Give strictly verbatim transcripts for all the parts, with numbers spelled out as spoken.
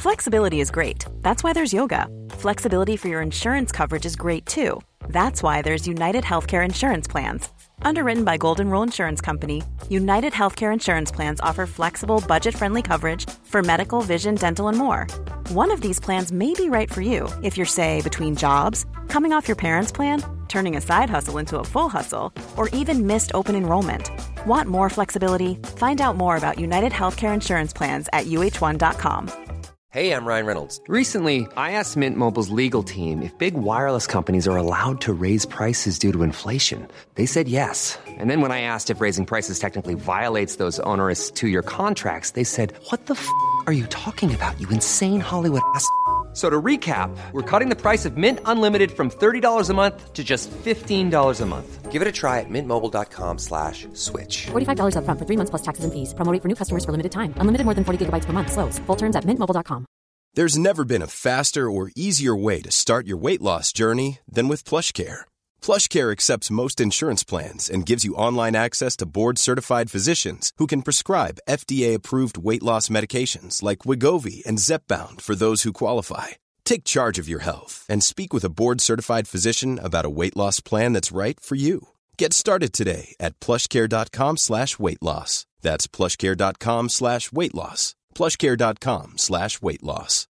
Flexibility is great. That's why there's yoga. Flexibility for your insurance coverage is great too. That's why there's United Healthcare Insurance Plans. Underwritten by Golden Rule Insurance Company, United Healthcare Insurance Plans offer flexible, budget-friendly coverage for medical, vision, dental, and more. One of these plans may be right for you if you're, say, between jobs, coming off your parents' plan, turning a side hustle into a full hustle, or even missed open enrollment. Want more flexibility? Find out more about United Healthcare Insurance Plans at U H one dot com. Hey, I'm Ryan Reynolds. Recently, I asked Mint Mobile's legal team if big wireless companies are allowed to raise prices due to inflation. They said yes. And then when I asked if raising prices technically violates those onerous two-year contracts, they said, what the f*** are you talking about, you insane Hollywood ass f- So to recap, we're cutting the price of Mint Unlimited from thirty dollars a month to just fifteen dollars a month. Give it a try at mintmobile.com slash switch. forty-five dollars up front for three months plus taxes and fees. Promo rate for new customers for limited time. Unlimited more than forty gigabytes per month. Slows full terms at mint mobile dot com. There's never been a faster or easier way to start your weight loss journey than with PlushCare. PlushCare accepts most insurance plans and gives you online access to board-certified physicians who can prescribe F D A-approved weight loss medications like Wegovy and Zepbound for those who qualify. Take charge of your health and speak with a board-certified physician about a weight loss plan that's right for you. Get started today at plushcare.com slash weight loss. That's plushcare.com slash weight loss. plushcare.com slash weight loss.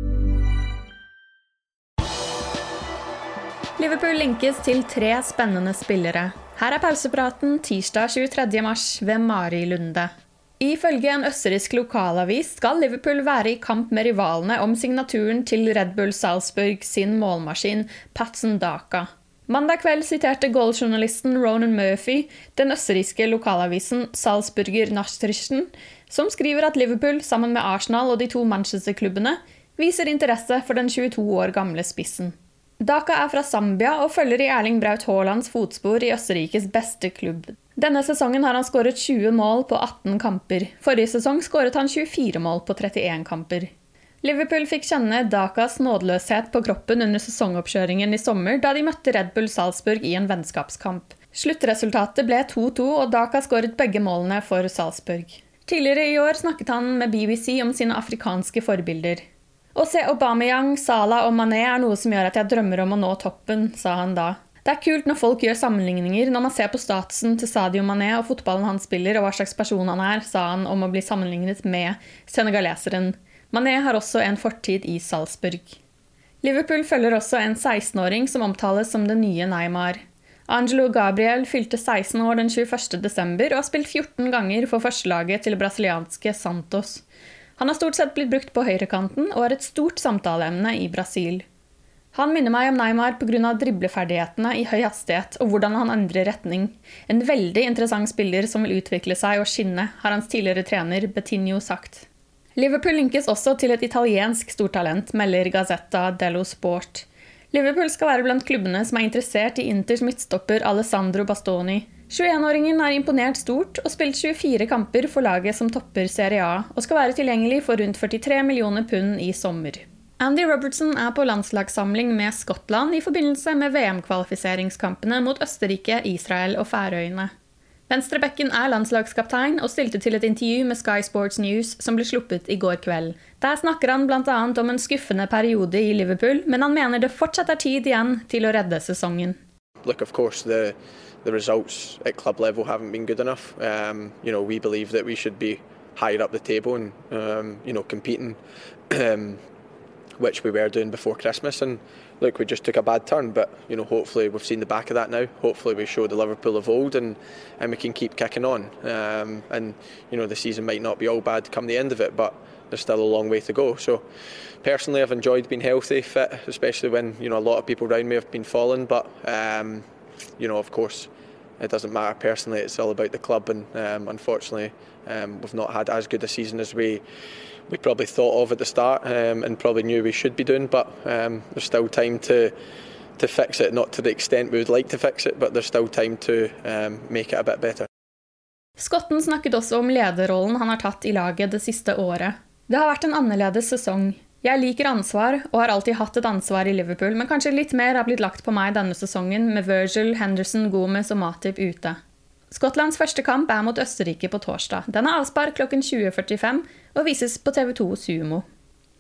Liverpool linkes til tre spennende spillere. Her er pausepraten tirsdag tjuetredje mars ved Mari Lunde. Ifølge en østerriksk lokalavis skal Liverpool være i kamp med rivalene om signaturen til Red Bull Salzburg sin målmaskin Patson Daka. Mandag kveld siterte goaljournalisten Ronan Murphy den østerrikske lokalavisen Salzburger Nachrichten, som skriver at Liverpool sammen med Arsenal og de to Manchester-klubbene viser interesse for den tjueto år gamle spissen. Daka er fra Zambia og følger i Erling Braut Haalands fotspor i Østerrikes beste klubb. Denne sesongen har han skåret tjue mål på atten kamper. Forrige sesong skåret han tjuefire mål på trettien kamper. Liverpool fikk kjenne Dakas nådeløshet på kroppen under sesongoppkjøringen i sommer da de møtte Red Bull Salzburg i en vennskapskamp. Sluttresultatet ble to to og Daka skåret begge målene for Salzburg. Tidligere i år snakket han med B B C om sine afrikanske forbilder. Å se Aubameyang, Salah og Mané er noe som gjør at jeg drømmer om å nå toppen, sa han da. Det er kult når folk gjør sammenligninger når man ser på statusen til Sadio Mané og fotballen han spiller og hva slags person han er, sa han om å bli sammenlignet med senegaleseren. Mané har også en fortid i Salzburg. Liverpool følger også en seksten-åring som omtales som den nye Neymar. Angelo Gabriel fylte seksten år den tjueførste desember og har spilt fjorten ganger for førstelaget til brasilianske Santos. Han har stort sett blitt brukt på høyrekanten og er et stort samtaleemne i Brasil. Han minner meg om Neymar på grunn av dribleferdighetene i høy hastighet og hvordan han endrer retning. En veldig interessant spiller som vil utvikle seg og skinne, har hans tidligere trener Betinho sagt. Liverpool linkes også til et italiensk stortalent, melder Gazzetta dello Sport. Liverpool skal være blant klubbene som er interessert i Inters midtstopper Alessandro Bastoni. tjueen-åringen har imponert stort og spilt tjuefire kamper for laget som topper Serie A og skal være tilgjengelig for rundt førtitre millioner pund i sommer. Andy Robertson er på landslagssamling med Skottland i forbindelse med V M-kvalifiseringskampene mot Østerrike, Israel og Færøyene. Venstrebekken er landslagskaptein og stilte til et intervju med Sky Sports News som ble sluppet i går kveld. Der snakker han blant annet om en skuffende periode i Liverpool, men han mener det fortsatt er tid igjen til å redde sesongen. Look, of course, the the results at club level haven't been good enough. Um, you know, we believe that we should be higher up the table and um, you know, competing, um, which we were doing before Christmas. And look, we just took a bad turn, but you know, hopefully we've seen the back of that now. Hopefully we show the Liverpool of old, and and we can keep kicking on. Um, and you know, the season might not be all bad come the end of it, but there's still a long way to go. So personally, I've enjoyed being healthy, fit, especially when you know a lot of people around me have been falling. But um, you know, of course, it doesn't matter personally. It's all about the club, and um, unfortunately, um, we've not had as good a season as we we probably thought of at the start, um, and probably knew we should be doing. But um, there's still time to to fix it. Not to the extent we would like to fix it, but there's still time to um, make it a bit better. Skotten snakket også om lederrollen han har tatt i laget det siste året. Det har vært en annerledes sesong. Jeg liker ansvar og har alltid hatt et ansvar i Liverpool, men kanskje litt mer har blitt lagt på meg denne sesongen med Virgil, Henderson, Gomez og Matip ute. Skottlands første kamp er mot Østerrike på torsdag. Den er avspark klokken tjue førtifem og vises på T V to Sumo.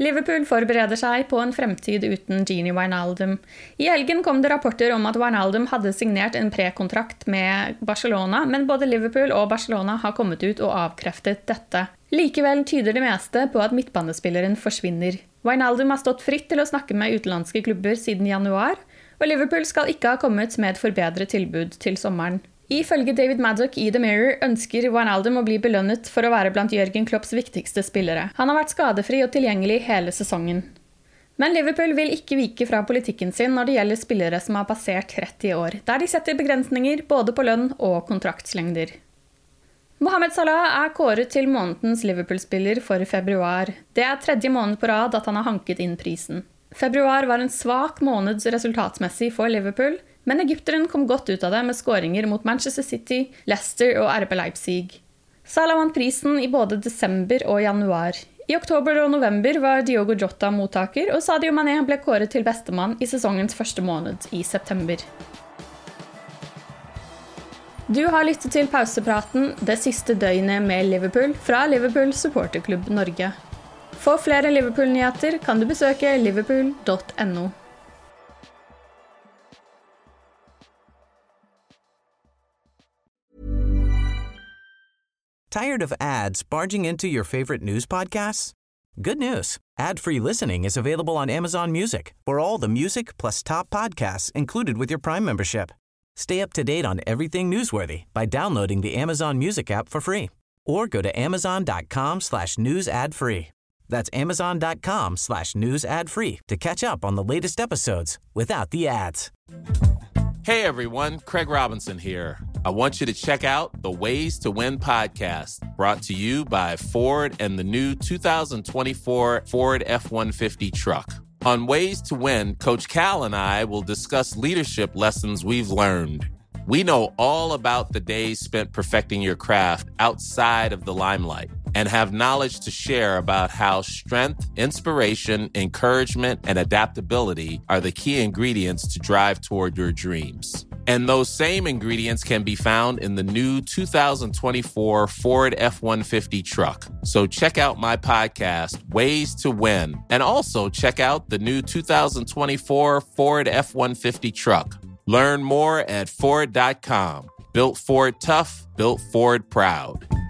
Liverpool forbereder seg på en fremtid uten Gini Wijnaldum. I helgen kom det rapporter om at Wijnaldum hadde signert en prekontrakt med Barcelona, men både Liverpool og Barcelona har kommet ut og avkreftet dette. Likevel tyder det meste på at midtbanespilleren forsvinner. Wijnaldum har stått fritt til å snakke med utenlandske klubber siden januar, og Liverpool skal ikke ha kommet med et forbedret tilbud til sommeren. Ifølge David Maddock i The Mirror ønsker Wijnaldum å bli belønnet for å være blant Jürgen Klopps viktigste spillere. Han har vært skadefri og tilgjengelig hele sesongen. Men Liverpool vil ikke vike fra politikken sin når det gjelder spillere som har passert tretti år, der de setter begrensninger både på lønn og kontraktslengder. Mohamed Salah er kåret til månedens Liverpool-spiller for februar. Det er tredje måned på rad at han har hanket inn prisen. Februar var en svak måned resultatsmessig for Liverpool, men egypteren kom godt ut av det med skåringer mot Manchester City, Leicester og R B Leipzig. Salah vant prisen i både desember og januar. I oktober og november var Diogo Jota mottaker, og Sadio Mané ble kåret til bestemann i sesongens første måned i september. Du har lyttet til pausepraten det siste døgnet med Liverpool fra Liverpool Supporterklubb Norge. For flere Liverpool-nyheter kan du besøke liverpool punktum no. Tired of ads barging into your favorite news podcasts? Good news. Ad-free listening is available on Amazon Music for all the music plus top podcasts included with your Prime membership. Stay up to date on everything newsworthy by downloading the Amazon Music app for free or go to amazon.com slash news ad free. That's amazon.com slash news ad free to catch up on the latest episodes without the ads. Hey everyone, Craig Robinson here. I want you to check out the Ways to Win podcast, brought to you by Ford and the new two thousand twenty-four Ford F one fifty truck. On Ways to Win, Coach Cal and I will discuss leadership lessons we've learned. We know all about the days spent perfecting your craft outside of the limelight and have knowledge to share about how strength, inspiration, encouragement, and adaptability are the key ingredients to drive toward your dreams. And those same ingredients can be found in the new two thousand twenty-four Ford F one fifty truck. So check out my podcast, Ways to Win, and also check out the new two thousand twenty-four Ford F one fifty truck. Learn more at Ford dot com. Built Ford tough, built Ford proud.